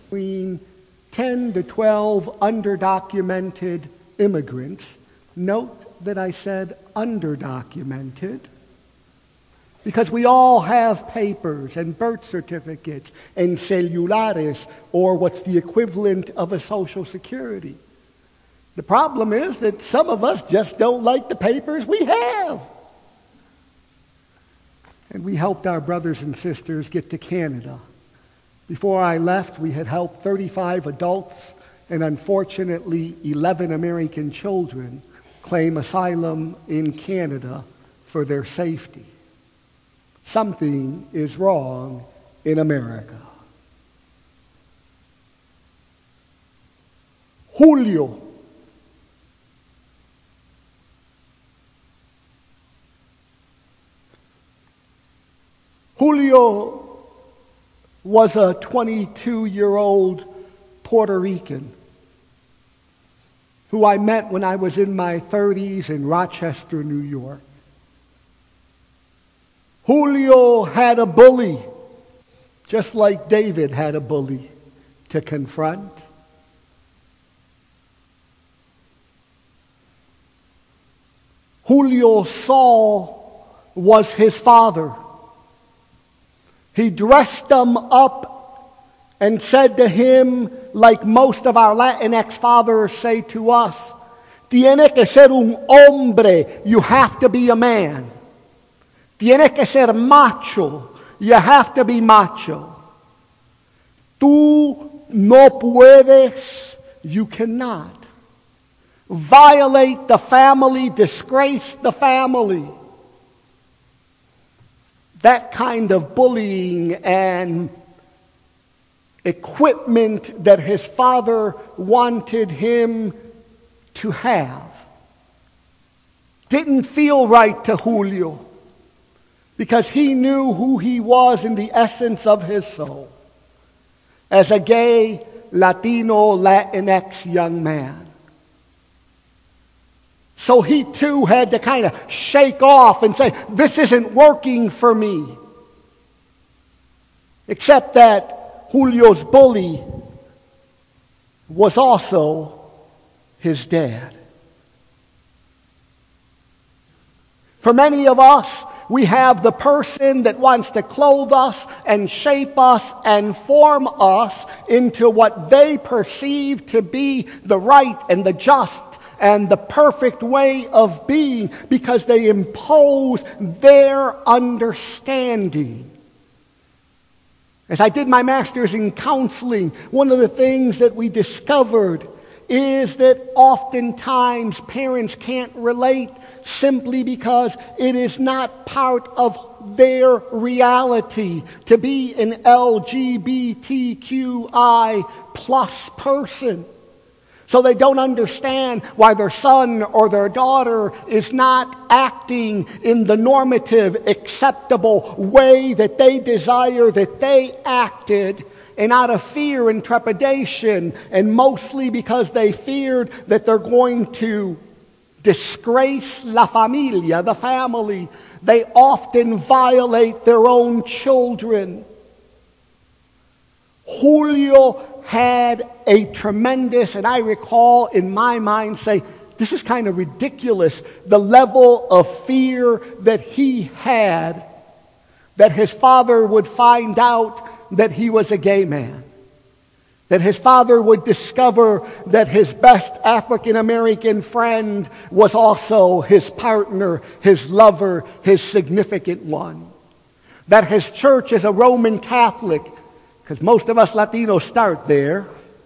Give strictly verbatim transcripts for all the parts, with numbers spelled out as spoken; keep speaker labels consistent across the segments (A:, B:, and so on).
A: between ten to twelve underdocumented immigrants. Note that I said underdocumented, because we all have papers and birth certificates and celulares, or what's the equivalent of a social security. The problem is that some of us just don't like the papers we have. And we helped our brothers and sisters get to Canada. Before I left, we had helped thirty-five adults and unfortunately eleven American children claim asylum in Canada for their safety. Something is wrong in America. Julio. Julio was a twenty-two-year-old Puerto Rican who I met when I was in my thirties in Rochester, New York. Julio had a bully, just like David had a bully to confront. Julio Saul was his father. He dressed him up and said to him, like most of our Latinx fathers say to us, "Tiene que ser un hombre, you have to be a man. Tiene que ser macho, you have to be macho. Tú no puedes, you cannot. Violate the family, disgrace the family." That kind of bullying and equipment that his father wanted him to have didn't feel right to Julio, because he knew who he was in the essence of his soul as a gay Latino Latinx young man. So he too had to kind of shake off and say, this isn't working for me. Except that Julio's bully was also his dad. For many of us, we have the person that wants to clothe us and shape us and form us into what they perceive to be the right and the just and the perfect way of being, because they impose their understanding. As I did my master's in counseling, one of the things that we discovered is that oftentimes parents can't relate simply because it is not part of their reality to be an L G B T Q I plus person. So they don't understand why their son or their daughter is not acting in the normative, acceptable way that they desire that they acted, and out of fear and trepidation, and mostly because they feared that they're going to disgrace la familia, the family, they often violate their own children. Julio had a tremendous, and I recall in my mind say, this is kind of ridiculous, the level of fear that he had that his father would find out that he was a gay man. That his father would discover that his best African American friend was also his partner, his lover, his significant one. That his church is a Roman Catholic, because most of us Latinos start there,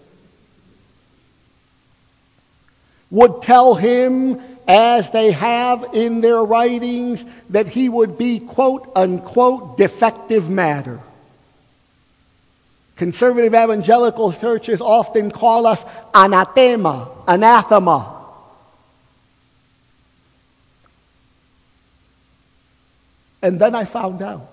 A: would tell him, as they have in their writings, that he would be, quote unquote, defective matter. Conservative evangelical churches often call us anathema, anathema. And then I found out.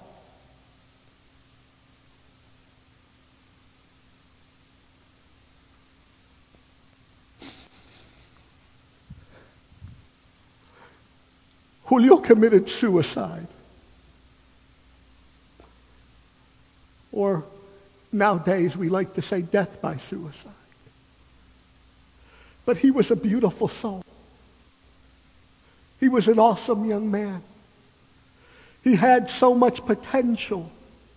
A: Julio committed suicide. Or Nowadays, we like to say death by suicide. But he was a beautiful soul. He was an awesome young man. He had so much potential.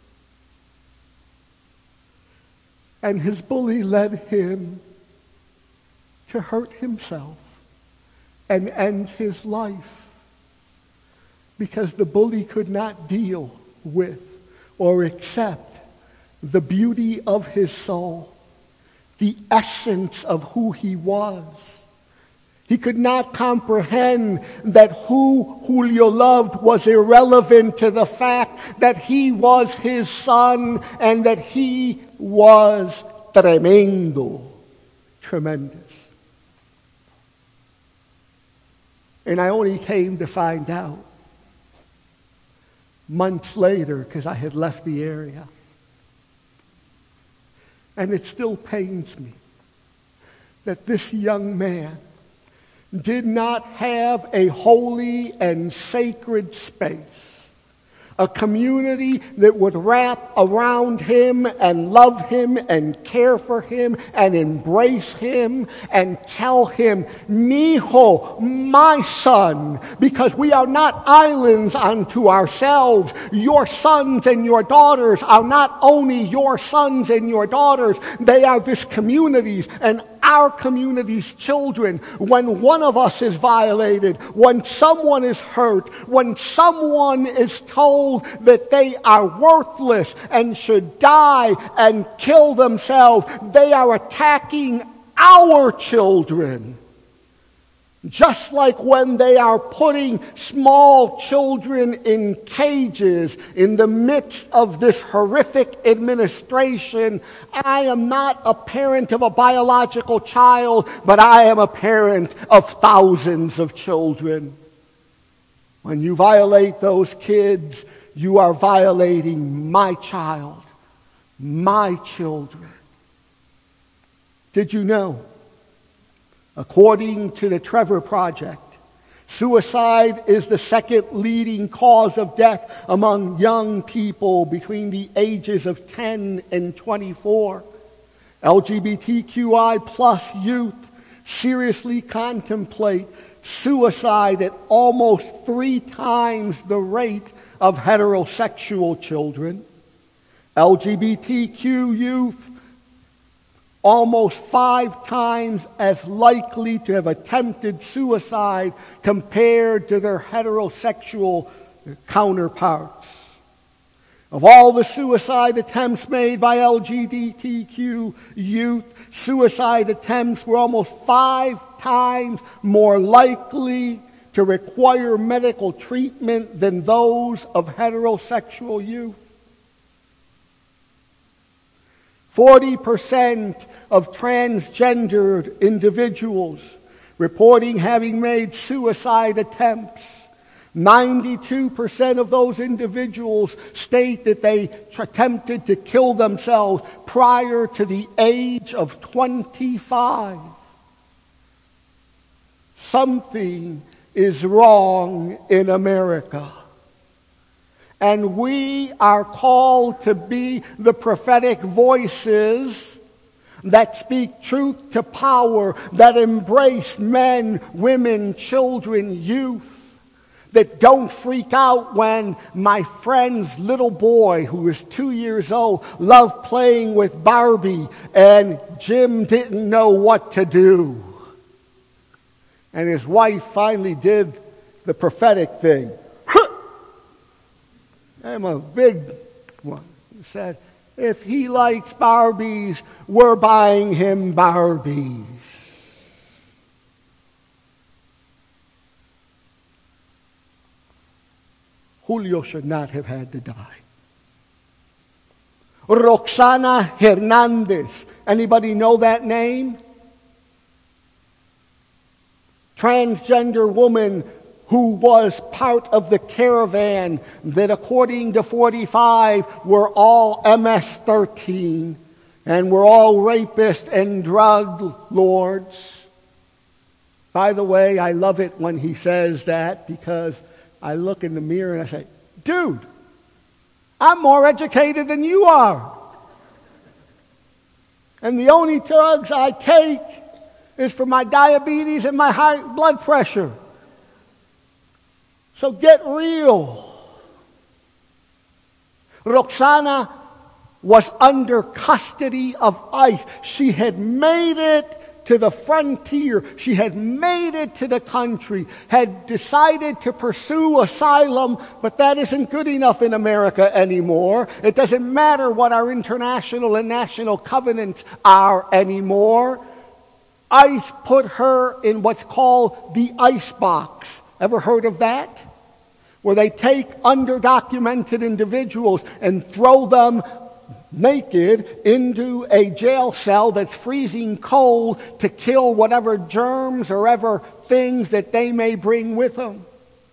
A: And his bully led him to hurt himself and end his life because the bully could not deal with or accept the beauty of his soul, the essence of who he was. He could not comprehend that who Julio loved was irrelevant to the fact that he was his son and that he was tremendo, tremendous. And I only came to find out months later because I had left the area. And it still pains me that this young man did not have a holy and sacred space, a community that would wrap around him and love him and care for him and embrace him and tell him, "Mijo, my son," because we are not islands unto ourselves. Your sons and your daughters are not only your sons and your daughters, they are this community's and our community's children. When one of us is violated, when someone is hurt, when someone is told that they are worthless and should die and kill themselves, they are attacking our children. Just like when they are putting small children in cages in the midst of this horrific administration. I am not a parent of a biological child, but I am a parent of thousands of children. When you violate those kids, you are violating my child, my children. Did you know? According to the Trevor Project, suicide is the second leading cause of death among young people between the ages of ten and twenty-four. L G B T Q I plus youth seriously contemplate suicide at almost three times the rate of heterosexual children. L G B T Q youth almost five times as likely to have attempted suicide compared to their heterosexual counterparts. Of all the suicide attempts made by L G B T Q youth, suicide attempts were almost five times more likely to require medical treatment than those of heterosexual youth. forty percent of transgendered individuals reporting having made suicide attempts. ninety-two percent of those individuals state that they attempted to kill themselves prior to the age of twenty-five. Something is wrong in America. And we are called to be the prophetic voices that speak truth to power, that embrace men, women, children, youth, that don't freak out when my friend's little boy, who is two years old, loved playing with Barbie and Jim didn't know what to do. And his wife finally did the prophetic thing. I'm a big one. He said, if he likes Barbies, we're buying him Barbies. Julio should not have had to die. Roxana Hernandez. Anybody know that name? Transgender woman who was part of the caravan that, according to forty-five, were all M S thirteen and were all rapists and drug lords. By the way, I love it when he says that, because I look in the mirror and I say, dude, I'm more educated than you are. And the only drugs I take is for my diabetes and my high blood pressure. So get real. Roxana was under custody of ICE. She had made it to the frontier. She had made it to the country, had decided to pursue asylum, but that isn't good enough in America anymore. It doesn't matter what our international and national covenants are anymore. ICE put her in what's called the ICE box. Ever heard of that? Where they take underdocumented individuals and throw them naked into a jail cell that's freezing cold to kill whatever germs or ever things that they may bring with them.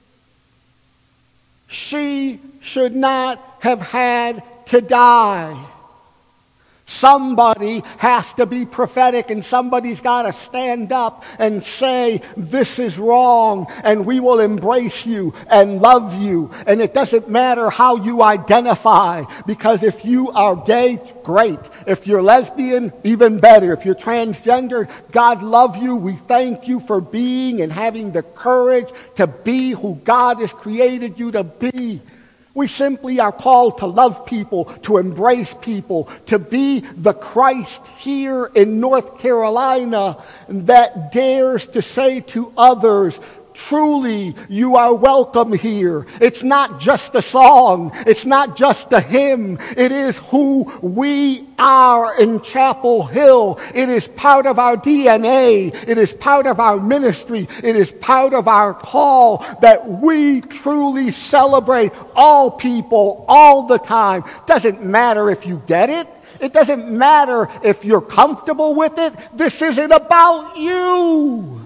A: She should not have had to die. Somebody has to be prophetic, and somebody's got to stand up and say, this is wrong, and we will embrace you and love you. And it doesn't matter how you identify, because if you are gay, great. If you're lesbian, even better. If you're transgender, God love you. We thank you for being and having the courage to be who God has created you to be. We simply are called to love people, to embrace people, to be the Christ here in North Carolina that dares to say to others, truly, you are welcome here. It's not just a song. It's not just a hymn. It is who we are in Chapel Hill. It is part of our D N A. It is part of our ministry. It is part of our call that we truly celebrate all people all the time. Doesn't matter if you get it. It doesn't matter if you're comfortable with it. This isn't about you.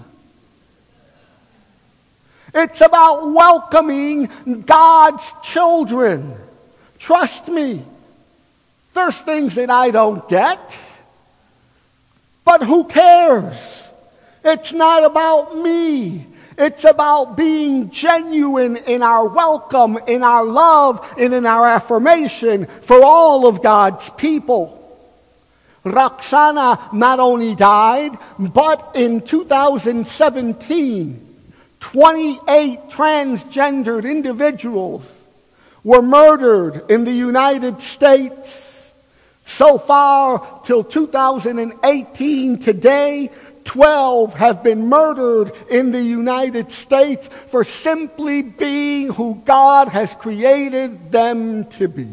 A: It's about welcoming God's children. Trust me. There's things that I don't get. But who cares? It's not about me. It's about being genuine in our welcome, in our love, and in our affirmation for all of God's people. Roxana not only died, but in two thousand seventeen, twenty-eight transgendered individuals were murdered in the United States. So far, till two thousand eighteen, today, twelve have been murdered in the United States for simply being who God has created them to be.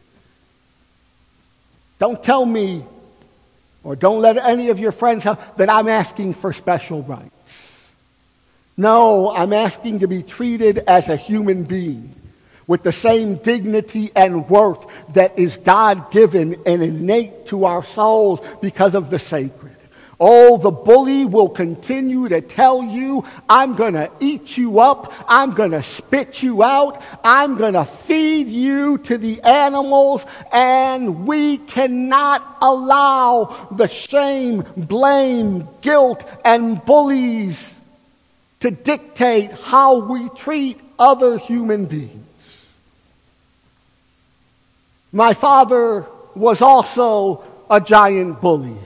A: Don't tell me, or don't let any of your friends know that I'm asking for special rights. No, I'm asking to be treated as a human being with the same dignity and worth that is God-given and innate to our souls because of the sacred. Oh, the bully will continue to tell you, I'm going to eat you up, I'm going to spit you out, I'm going to feed you to the animals, and we cannot allow the shame, blame, guilt, and bullies to dictate how we treat other human beings. My father was also a giant bully.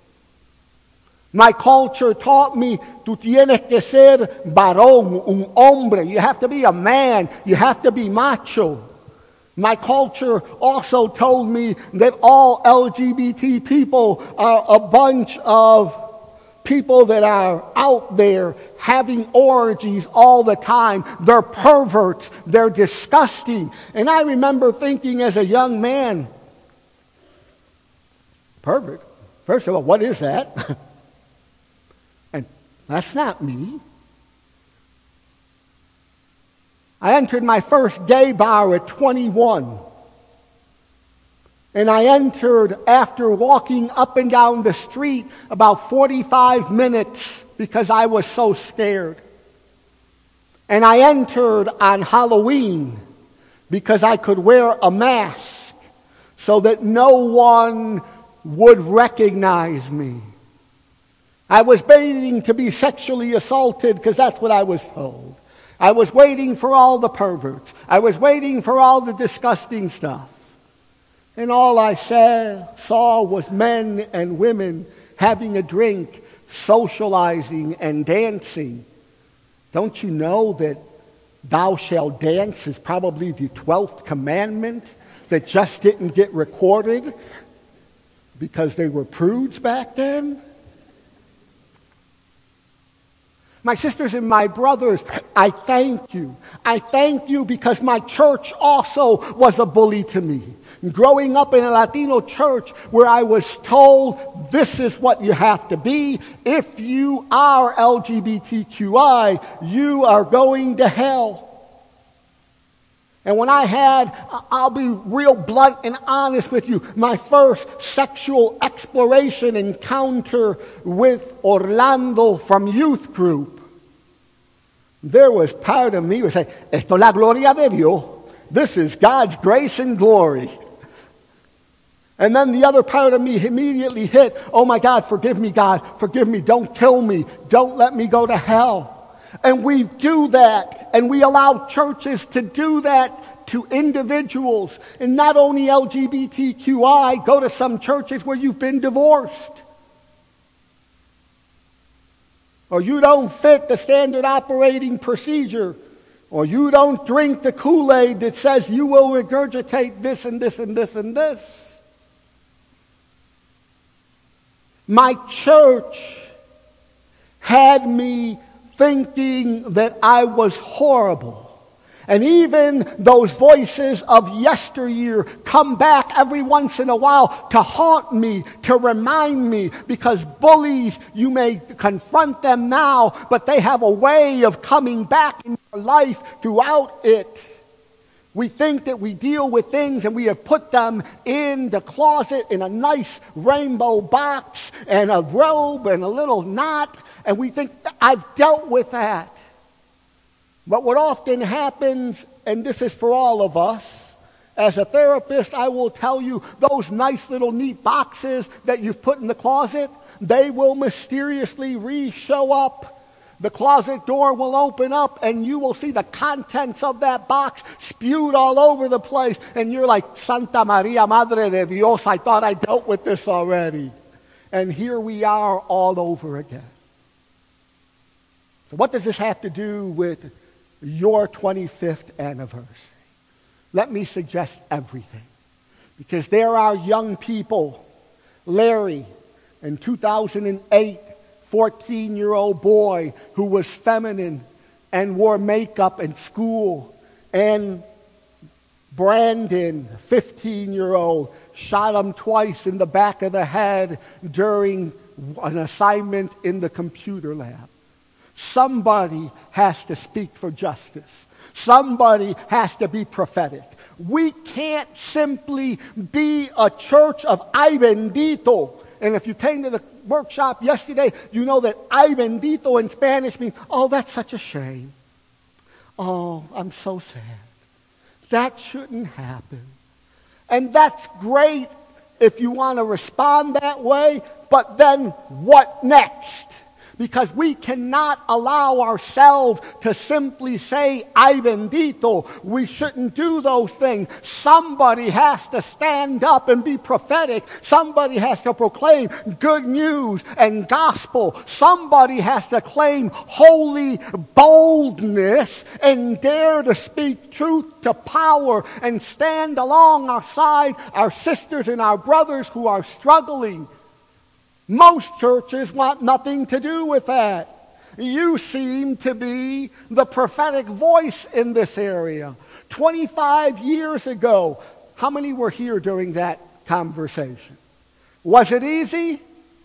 A: My culture taught me, tú tienes que ser varón, un hombre. You have to be a man. You have to be macho. My culture also told me that all L G B T people are a bunch of people that are out there having orgies all the time. They're perverts. They're disgusting. And I remember thinking as a young man, pervert? First of all, what is that? And that's not me. I entered my first gay bar at twenty-one. And I entered after walking up and down the street about forty-five minutes because I was so scared. And I entered on Halloween because I could wear a mask so that no one would recognize me. I was waiting to be sexually assaulted because that's what I was told. I was waiting for all the perverts. I was waiting for all the disgusting stuff. And all I saw, saw was men and women having a drink, socializing and dancing. Don't you know that thou shalt dance is probably the twelfth commandment that just didn't get recorded because they were prudes back then? My sisters and my brothers, I thank you. I thank you because my church also was a bully to me. Growing up in a Latino church where I was told this is what you have to be. If you are L G B T Q I, you are going to hell. And when I had, I'll be real blunt and honest with you, my first sexual exploration encounter with Orlando from youth group, there was part of me who said, esto es la gloria de Dios. This is God's grace and glory. And then the other part of me immediately hit, oh my God, forgive me, God, forgive me, don't kill me, don't let me go to hell. And we do that, and we allow churches to do that to individuals. And not only L G B T Q I, go to some churches where you've been divorced. Or you don't fit the standard operating procedure. Or you don't drink the Kool-Aid that says you will regurgitate this and this and this and this. My church had me thinking that I was horrible. And even those voices of yesteryear come back every once in a while to haunt me, to remind me, because bullies, you may confront them now, but they have a way of coming back in your life throughout it. We think that we deal with things and we have put them in the closet in a nice rainbow box and a robe and a little knot, and we think, I've dealt with that. But what often happens, and this is for all of us, as a therapist, I will tell you, those nice little neat boxes that you've put in the closet, they will mysteriously re-show up. The closet door will open up and you will see the contents of that box spewed all over the place. And you're like, Santa Maria, Madre de Dios, I thought I dealt with this already. And here we are all over again. So what does this have to do with your twenty-fifth anniversary? Let me suggest everything. Because there are young people, Larry, in two thousand eight, fourteen-year-old boy who was feminine and wore makeup in school. And Brandon, fifteen-year-old, shot him twice in the back of the head during an assignment in the computer lab. Somebody has to speak for justice. Somebody has to be prophetic. We can't simply be a church of ay bendito. And if you came to the workshop yesterday, you know that ay bendito in Spanish means, oh, that's such a shame. Oh, I'm so sad. That shouldn't happen. And that's great if you want to respond that way, but then what next? Because we cannot allow ourselves to simply say, ay bendito. We shouldn't do those things. Somebody has to stand up and be prophetic. Somebody has to proclaim good news and gospel. Somebody has to claim holy boldness and dare to speak truth to power and stand along our side, our sisters and our brothers who are struggling. Most churches want nothing to do with that. You seem to be the prophetic voice in this area. twenty-five years ago, how many were here during that conversation? Was it easy?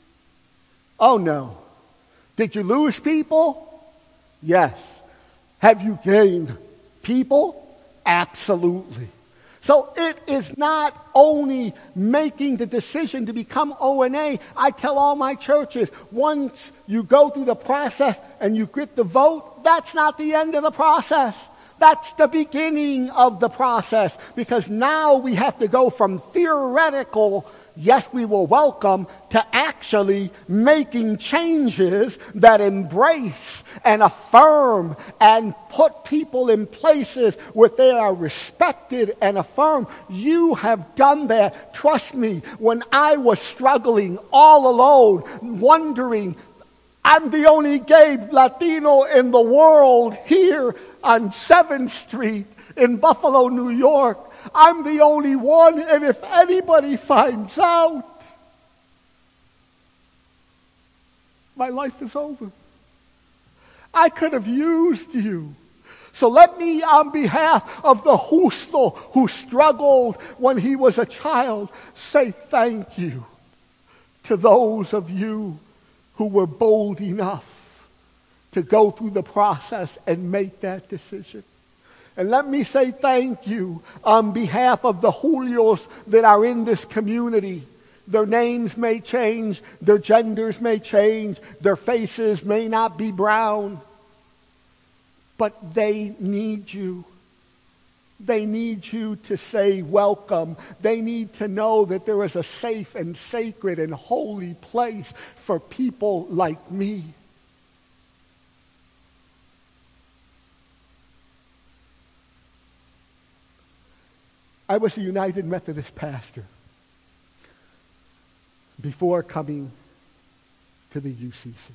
A: Oh no. Did you lose people? Yes. Have you gained people? Absolutely. So it is not only making the decision to become O N A. I tell all my churches, once you go through the process and you get the vote, that's not the end of the process. That's the beginning of the process. Because now we have to go from theoretical yes, we were welcome to actually making changes that embrace and affirm and put people in places where they are respected and affirmed. You have done that. Trust me, when I was struggling all alone, wondering, I'm the only gay Latino in the world here on seventh Street in Buffalo, New York. I'm the only one, and if anybody finds out, my life is over. I could have used you. So let me, on behalf of the justo who struggled when he was a child, say thank you to those of you who were bold enough to go through the process and make that decision. And let me say thank you on behalf of the Julios that are in this community. Their names may change, their genders may change, their faces may not be brown, but they need you. They need you to say welcome. They need to know that there is a safe and sacred and holy place for people like me. I was a United Methodist pastor before coming to the U C C.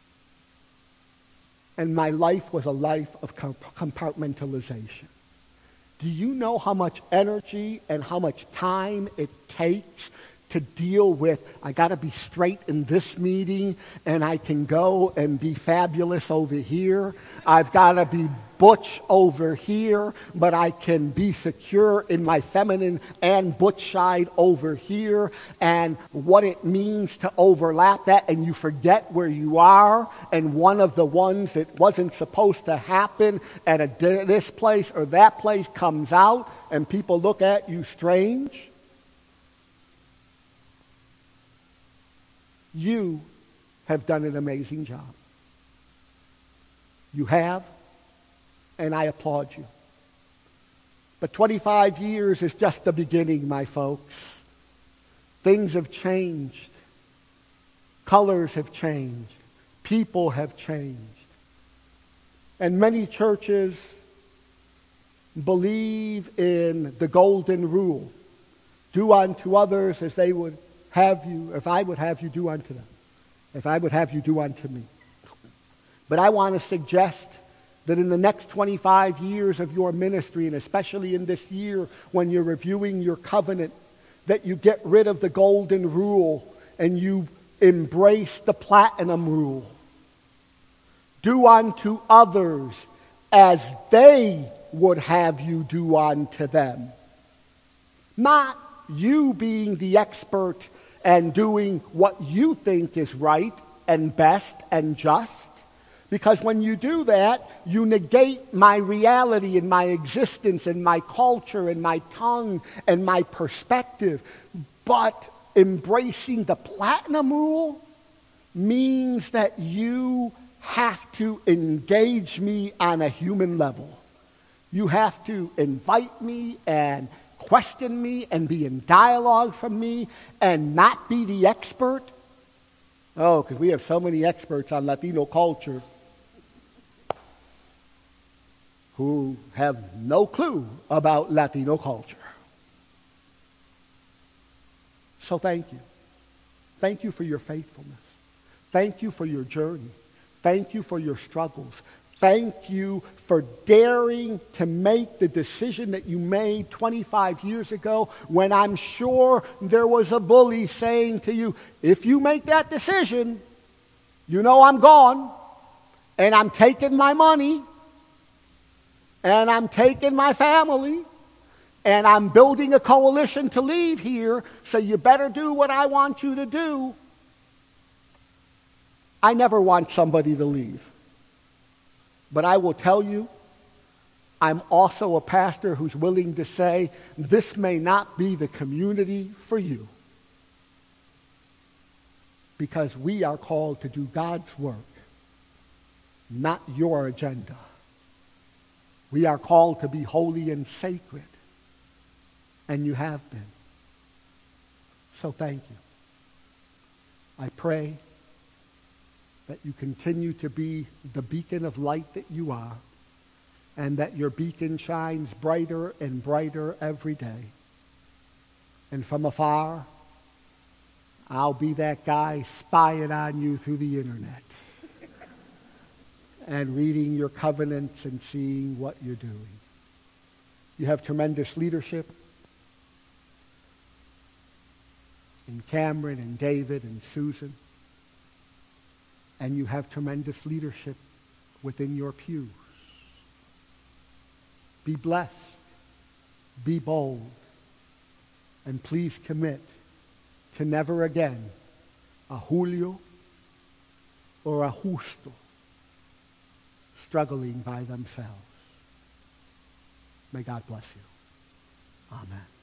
A: And my life was a life of compartmentalization. Do you know how much energy and how much time it takes to deal with, I got to be straight in this meeting, and I can go and be fabulous over here. I've got to be butch over here, but I can be secure in my feminine and butch side over here, and what it means to overlap that, and you forget where you are, and one of the ones that wasn't supposed to happen at a, this place or that place comes out, and people look at you strange. You have done an amazing job. You have, and I applaud you. But twenty-five years is just the beginning, my folks. Things have changed. Colors have changed. People have changed. And many churches believe in the golden rule. Do unto others as they would have you, if I would have you do unto them. If I would have you do unto me. But I want to suggest that in the next twenty-five years of your ministry, and especially in this year when you're reviewing your covenant, that you get rid of the golden rule and you embrace the platinum rule. Do unto others as they would have you do unto them. Not you being the expert and doing what you think is right and best and just. Because when you do that, you negate my reality and my existence and my culture and my tongue and my perspective. But embracing the platinum rule means that you have to engage me on a human level. You have to invite me and question me and be in dialogue from me and not be the expert. Oh, because we have so many experts on Latino culture who have no clue about Latino culture. So thank you. Thank you for your faithfulness. Thank you for your journey. Thank you for your struggles. Thank you for daring to make the decision that you made twenty-five years ago when I'm sure there was a bully saying to you, if you make that decision, you know I'm gone, and I'm taking my money, and I'm taking my family, and I'm building a coalition to leave here, so you better do what I want you to do. I never want somebody to leave. But I will tell you, I'm also a pastor who's willing to say, this may not be the community for you. Because we are called to do God's work, not your agenda. We are called to be holy and sacred. And you have been. So thank you. I pray that you continue to be the beacon of light that you are, and that your beacon shines brighter and brighter every day. And from afar, I'll be that guy spying on you through the internet and reading your covenants and seeing what you're doing. You have tremendous leadership in Cameron and David and Susan. And you have tremendous leadership within your pews. Be blessed. Be bold. And please commit to never again a Julio or a Justo struggling by themselves. May God bless you. Amen.